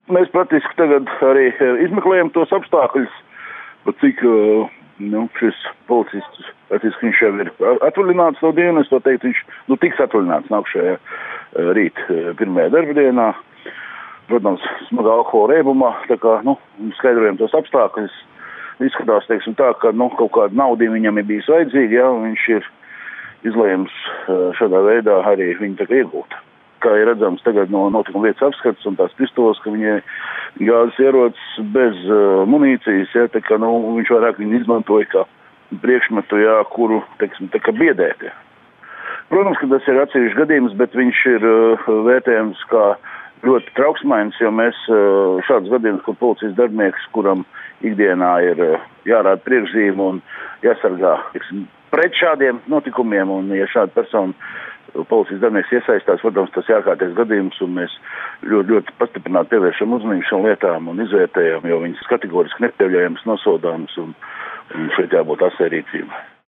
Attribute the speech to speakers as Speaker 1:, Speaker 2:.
Speaker 1: Mēs praktiski tagad arī izmeklējam tos apstākļus, pat cik šis policists, viņš jau ir atvaļināts no dienas, to teikt, viņš tiks atvaļināts nākšajā rīt pirmajā darbdienā. Protams, smagā alkohola reibumā, tā kā, skaidrojam tos apstākļus. Izskatās, teiksim tā, ka, kaut kāda nauda viņam ir bijis vajadzīga, ja, un viņš ir izlēms šādā veidā arī viņu tā kā iegūt. Kā ir redzams tagad no notikuma vietas apskats un tās pistoles, ka viņai gāzes ierocis bez munīcijas, ja, tā kā, viņš vairāk viņu izmantoja kā priekšmetu, ja, kuru, teiksim, tā kā biedēt. Ja. Protams, ka tas ir atsevišķs gadījums, bet viņš ir vērtējams kā ļoti trauksmains, jo mēs šādus gadījumus, kur policijas darbinieks, kuram ikdienā ir jārāda priekšzīme un jāsargā, pret šādiem notikumiem, un ja šāda persona policijas darbinieks iesaistās, protams, tas jākārties gadījums, un mēs ļoti pastiprināti pievēršam uzmanību šām lietām un izvērtējam, jo viņas kategoriski nepieļaujams nosodāmas, un šeit jābūt asai rīcībai.